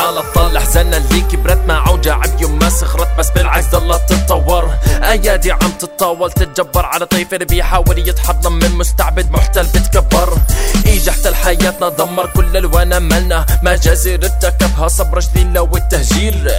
على طال احزاننا اللي كبرت مع وجع بيوم ما صغرت، بس بالعكس ضلت تتطور. ايادي عم تتطاول تتجبر على طيف بيحاول يتحضن من مستعبد محتل بتكبر. اجى احتل حياتنا دمر كل الوان املنا، مجازر ارتكبها صبر جليلة والتهجير.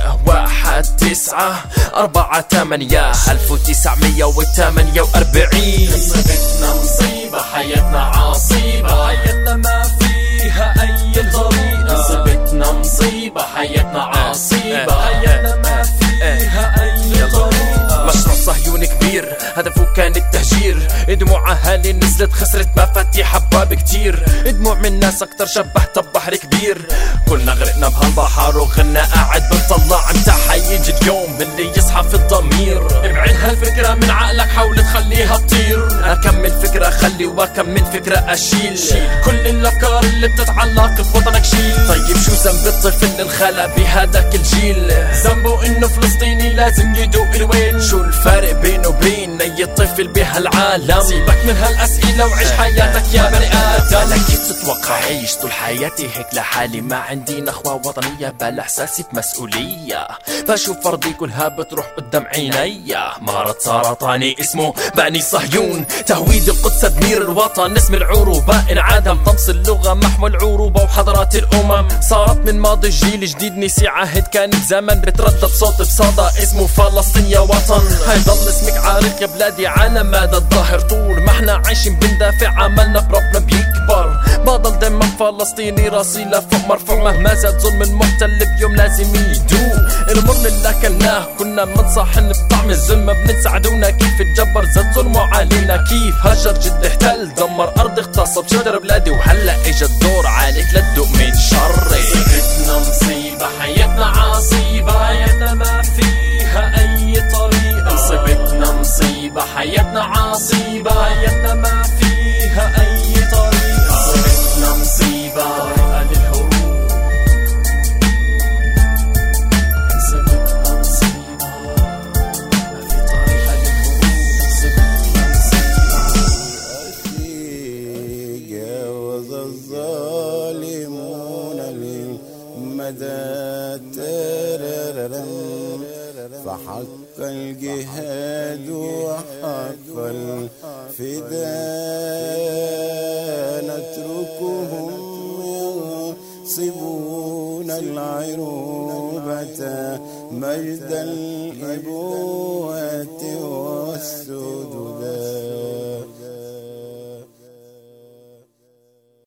1/9/4/8 1948. صيبتنا مصيبة حياتنا عصيبة، حياتنا ما فيها أي طريقة. صيبتنا مصيبة حياتنا عصيبة، حياتنا ما فيها أي طريقة. مشروع صهيوني كبير هدفه كان التهجير، دموع اهالي نزلت خسرت مفاتيح ابواب كتير، دموع من ناس اكتر شبهتها ببحر كبير. كلنا غرقنا بهالبحر وخلنا قاعد بنطلع امتى حيجي اليوم اللي يصحى في الضمير. ابعد هالفكرة من عقلك حاول تخليها تطير. اكمل فكرة اخلي واكمل فكرة اشيل كل الافكار اللي بتتعلق بوطنك شيل. طيب شو ذنب الطفل اللي انخلق بهداك الجيل؟ ذنبه انه فلسطيني لازم يدوق الويل. شو الفرق بينه وبين اي طفل بهالعالم؟ سيبك من هالاسئلة وعيش حياتك يا بني ادم. كيف تتوقع عيش طول حياتي هيك لحالي؟ ما عندي نخوة وطنية بلا احساسي بمسؤولية، بشوف فرضي كلها بتروح قدام عينيا. مرض سرطاني اسمه بني صهيون، تهويد القدس تدمير الوطن اسم العروبة انعدم. طمس اللغة محو العروبة وحضارات الامم صارت من ماضي الجيل جديد نسي عهد كان بزمن. بتردد صوت بصدى اسمه فلسطين يا وطن، هيضل اسمك عارق يا بلادي على مدى الظهر. طول ما احنا عايشين بندافع عملنا بربنا بيكبر. بضل دايما فلسطيني راسي لفوق مرفوع، مهما زاد ظلم المحتل بيوم لازم يدوق. المر اللي اكلناه كنا منصحن بطعم الظلم، بنساعدونا كيف تجبر زاد ظلمه علينا. كيف هجر جد احتل دمر ارض اغتصب شجر بلادي، وهلا اجى الدور عليك لتدوق من شري. صيبتنا مصيبة حياتنا عصيبة، حياتنا ما فيها اي طريقة. صيبتنا مصيبة حياتنا عصيبة، حياتنا ما فيها اي طريقة. صيبتنا مصيبة طريقة للهروب. صيبتنا مصيبة ما في طريقة للهروب. صيبتنا مصيبة جاوز الظالمون للمدى فحق الجهاد وحق الفداء. نتركهم ينصبون العروبة مجد الإبوة